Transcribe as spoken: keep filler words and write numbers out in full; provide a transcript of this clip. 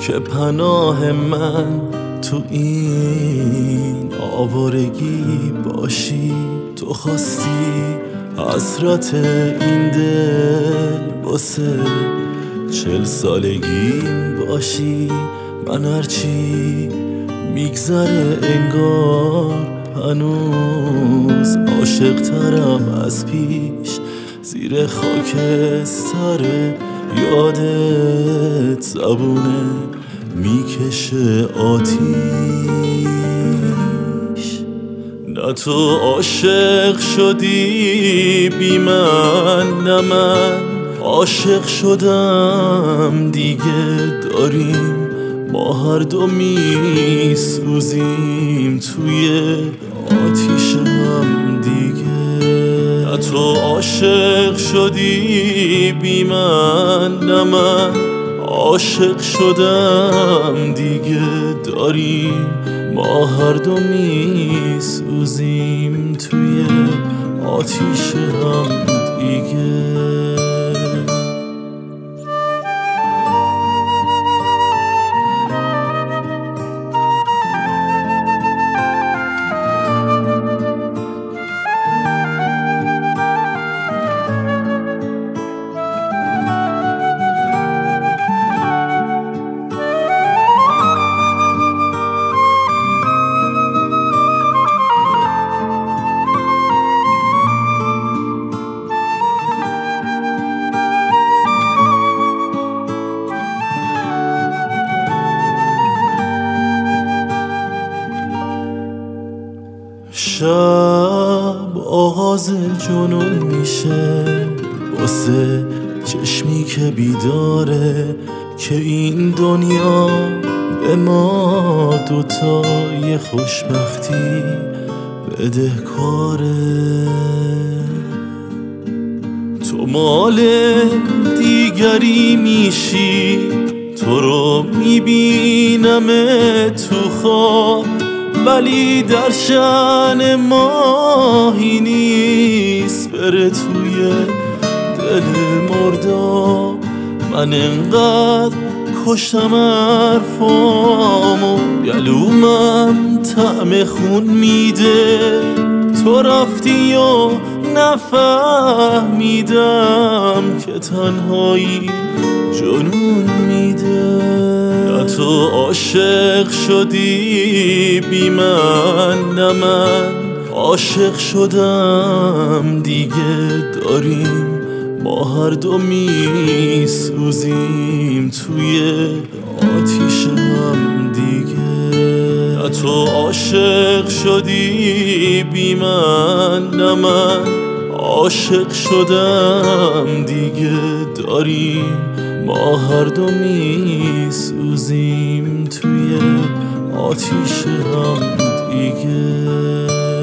که پناه من تو این آوارگی باشی. تو خواستی حسرت این دل واسه چل سالگیم باشی. من هرچی میگذره انگار هنوز عاشق ترم از پیش. زیر خاکستر یادت زبونه میکشه آتیش. نه تو عاشق شدی بی من، نه من عاشق شدم دیگه. داریم ما هر دو می سوزیم توی آتیش هم دیگه. نه تو عاشق شدی بی من، نه من عاشق شدم دیگه. داریم ما هر دو می سوزیم توی آتیش هم دیگه. شب آغاز جنون میشه واسه چشمی که بیداره که این دنیا به ما دوتا یه خوشبختی بدهکاره. تو مال دیگری میشی، تو رو میبینم تو خواب، ولی در شأن ماهی نیست بره توی دل مرداب. من انقدر کشتم حرفامو، گلومم طعم خون میده. تو رفتی و نفهمیدم که تنهایی جنون میده. نه تو عاشق شدی بی من، نه من عاشق شدم دیگه. داریم ما هر دو می سوزیم توی آتیش هم دیگه. نه تو عاشق شدی بی من، نه من عاشق شدم دیگه. داریم ما هر دو می سوزیم توی آتیش هم دیگه.